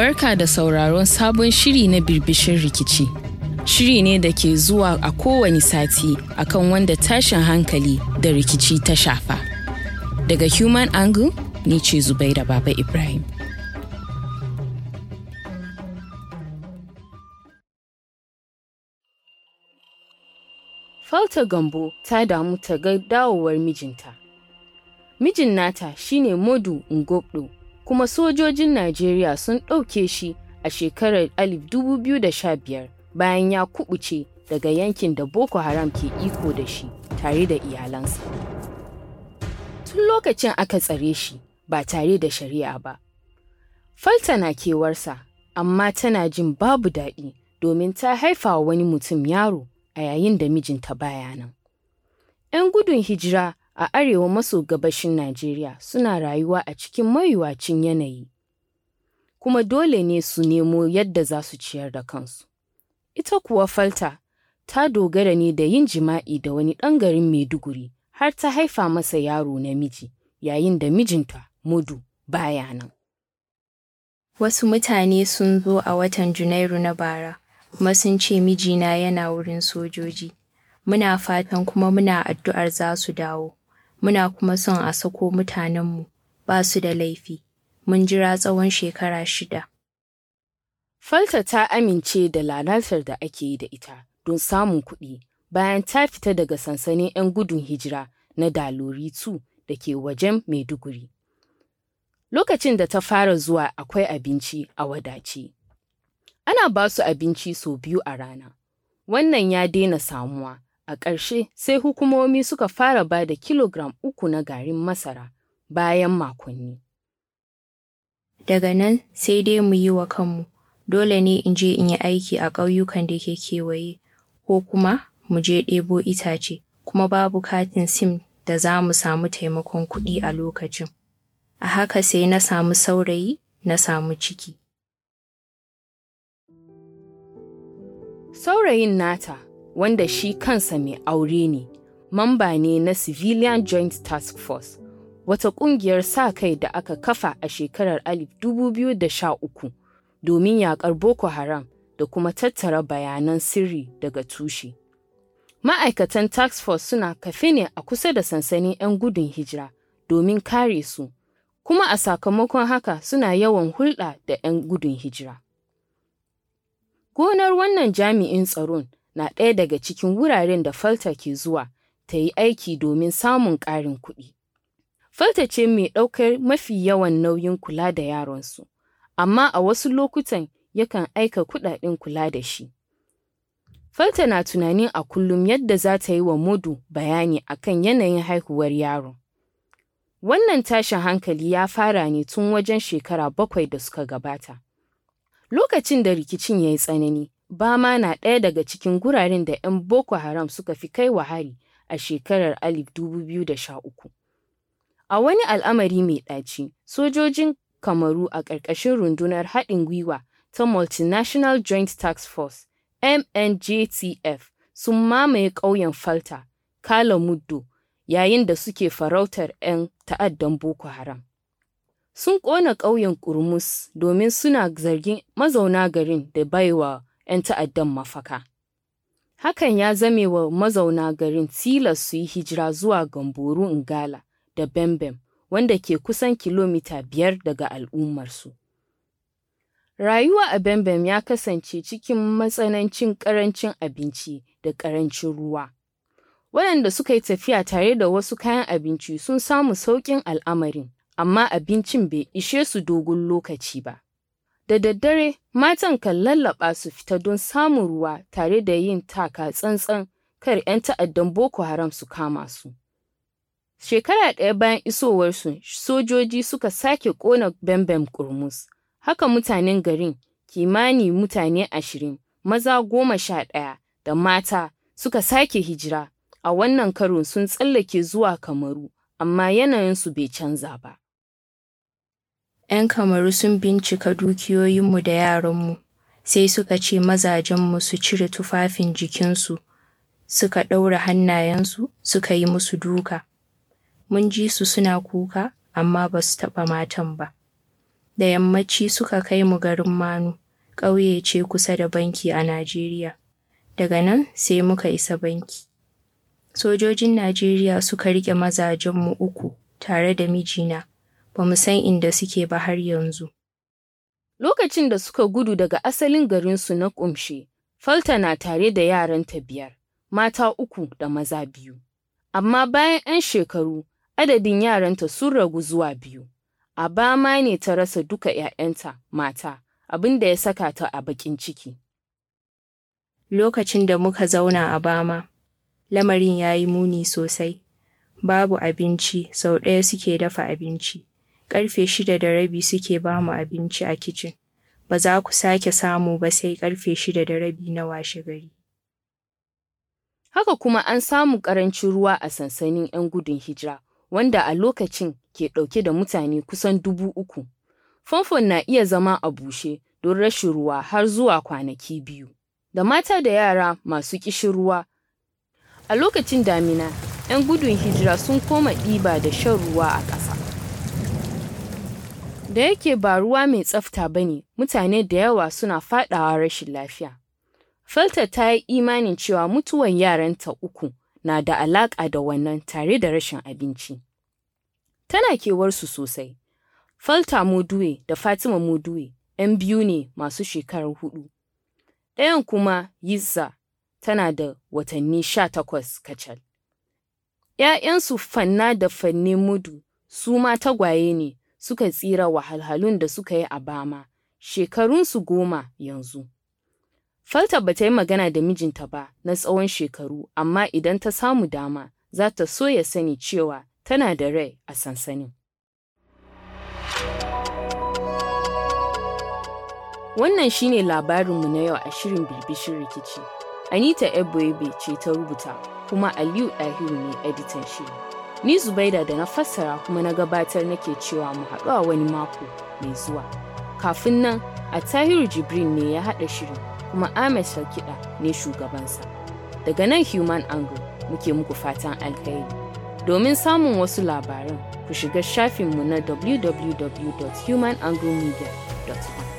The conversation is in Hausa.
Barka da sauraron sabon shiri na birbishin rikici. Shiri ne da ke zuwa a kowane sati akan wanda tashin hankali da rikici ta shafa. Daga Human Angle, ni ce Zubaida Baba Ibrahim. Falta Gambo ta damu ta ga dawowar mijinta. Mijin nata shine Modu Ngobdo, kuma sojojin Najeriya sun ɗauke shi a shekarar 2015 bayan ya kubuce daga yankin da Boko Haram ke iko da shi tare da iyalansa. Tun lokacin aka tsare shi ba tare da shari'a ba. Falta na kewarsa, amma tana jin babu daɗi domin ta haifa wani mutum yaro a yayin da mijinta baya nan. 'Yan gudun hijira a arewa maso gabashin Najeriya suna rayuwa a cikin mayuwacin yanayi, kuma dole ne su nemo yadda za su ciyar da kansu. Ita kuwa Falta ta dogara ne da yin jima'i da wani ɗan garin Maiduguri har ta haifa masa yaro namiji yayin da mijinta Modu baya nan. Wasu mutane sun zo a watan Janairu na bara, kuma sun ce mijina yana wurin sojoji. Muna fatan kuma muna addu'ar za su dawo. Muna kuma son a sako mutanenmu, ba su da laifi. Mun jira tsawon shekara 6. Falta ta amince da lalatar da ake yi da ita don samun kuɗi bayan ta fita daga sansanin 'yan gudun hijira na Dalori 2 da ke wajen Maiduguri. Lokacin da ta fara zuwa akwai abinci a wadace. Ana ba su abinci sau 2 a rana. Wannan ya daina samuwa. A ƙarshe sai hukumomi suka fara ba da kilogram 3 na garin masara bayan makonni. Daga nan sai dai mu yi wa kanmu. Dole ne in je in yi aiki a ƙauyukan da ke kewaye, ko kuma mu je ɗebo itace, kuma babu katin SIM da za mu samu taimakon kuɗi a lokacin. A haka sai na samu saurayi, na samu ciki. Saurayin nata, wanda shi kansa mai aure ne, mamba ne na Civilian Joint Task Force, wata ƙungiyar sa-kai da aka kafa a shekarar 2013 domin yaƙar Boko Haram da kuma tattara bayanan sirri daga tushe. Ma'aikatan Task Force suna kafe ne a kusa da sansanin 'yan gudun hijira domin kare su, kuma a sakamakon haka suna yawan hulɗa da 'yan gudun hijira. Gonar wannan jami'in tsaron na ɗaya daga cikin wuraren da Falta ke zuwa ta yi aiki domin samun ƙarin kuɗi. Falta ce mai ɗaukar mafi yawan nauyin kula da yaronsu, amma a wasu lokutan yakan aika kuɗaɗen kula da shi. Falta na tunanin a kullum yadda za ta yi wa Modu bayani akan yanayin haihuwar yaron. Wannan tashin hankali ya fara ne tun wajen shekara 7 da suka gabata. Lokacin da rikicin ya yi tsanani, Bama na ɗaya daga cikin guraren da 'yan Boko Haram suka fi kai wa hari a shekarar 2013. A wani al'amari mai ɗaci, sojojin Kamaru a ƙarƙashin rundunar haɗin gwiwa ta Multinational Joint Task Force (MNJTF) sun mamaye ƙauyen Falta, Kala Muddo, yayin da suke farautar 'yan ta'addan Boko Haram. Sun ƙona ƙauyen ƙurmus domin suna zargin mazauna garin da baiwa 'yan ta'addan mafaka. Hakan ya zame wa mazauna garin tilas su yi hijira zuwa Gamboru Ngala da Bembem, wanda ke kusan kilomita 5 daga al'ummarsu. Rayuwa a Bembem ya kasance cikin matsanancin ƙarancin abinci da ƙarancin ruwa. Waɗanda suka yi tafiya tare da wasu kayan abinci sun samu sauƙin al'amarin, amma abincin bai ishe su dogon lokaci ba. Da daddare, matan kan lallaɓa su fita don samun ruwa tare da yin taka tsantsan kar 'yan ta'addan Boko Haram su kama su. Shekara 1 bayan isowarsu, sojoji suka sake ƙona Bembem ƙurmus. Haka mutanen garin, kimani mutane 20, maza 11 da mata, suka sake hijira. A wannan karon sun tsallake zuwa Kamaru, amma yanayinsu bai canza ba. 'Yan Kamaru sun bincika dukiyoyinmu da yaranmu, sai suka ce mazajenmu su cire tufafin jikinsu, suka ɗaura hannayensu, suka yi musu duka. Mun ji su suna kuka, amma ba su taɓa matan ba. Da yammaci suka kai mu garin Manu, ƙauye ce kusa da banki a Najeriya. Daga nan sai muka isa banki. Sojojin Najeriya suka riƙe mazajenmu 3 tare da mijina, ba mu san inda suke ba har yanzu. Lokacin da suka gudu daga asalin garinsu na Kumshe, Falta na tare da yaranta 5, mata 3 da maza 2. Amma bayan 'yan shekaru, adadin yaranta sun ragu zuwa 2. Abama ne ta rasa duka 'ya'yanta mata, abin da ya saka ta a baƙin ciki. Lokacin da muka zauna a Bama, lamarin ya yi muni sosai. Babu abinci, sau ɗaya suke dafa abinci. Ƙarfe 6:30 suke ba mu abinci a kicin. Ba za ku sake samu ba sai ƙarfe 6:30 na washe gari. Haka kuma an samu ƙarancin ruwa a sansanin 'yan gudun hijira, wanda a lokacin ke ɗauke da mutane kusan 3,000. Famfon na iya zama a bushe don rashin ruwa har zuwa kwanaki 2. Da mata da yara masu ƙishin ruwa. A lokacin damina, 'yan gudun hijira sun koma ɗiba da shan ruwa a ƙasa. Da yake ba ruwa mai tsafta ba ne, mutane da yawa suna faɗawa rashin lafiya. Falta ta yi imanin cewa mutuwan yaranta 3 na da alaƙa da wannan tare da rashin abinci. Tana kewarsu sosai. Falta Moduwe da Fatima Moduwe 'yan biyu ne masu shekarar 4. Ɗayan kuma Yizza tana da watanni 18 kacal. ‘Ya'yansu Fanna da Fanne Mudu su ma tagwaye ne suka tsira wahalhalun da suka yi a Bama, shekarunsu 10 yanzu. Falta ba ta yi magana da mijinta ba na tsawon shekaru, amma idan ta samu dama, za ta so ya sani cewa tana da rai a sansanin. Wannan shine labarinmu na yau a shirin Bilbishin Rikici. Anita Eboebe ce ta rubuta, kuma Aliyu Dahiru ne editan shirin. Ni Zubaida da na fassara kuma na gabatar nake cewa mu haɗu a wani mako mai zuwa. Kafin nan, Attahiru Jibrin ne ya haɗa shirin, kuma Ahmed Sarkiɗa ne shugabansa. Daga nan Human Angle muke muku fatan alheri. Domin samun wasu labaran, ku shiga shafinmu na www.humananglemedia.com.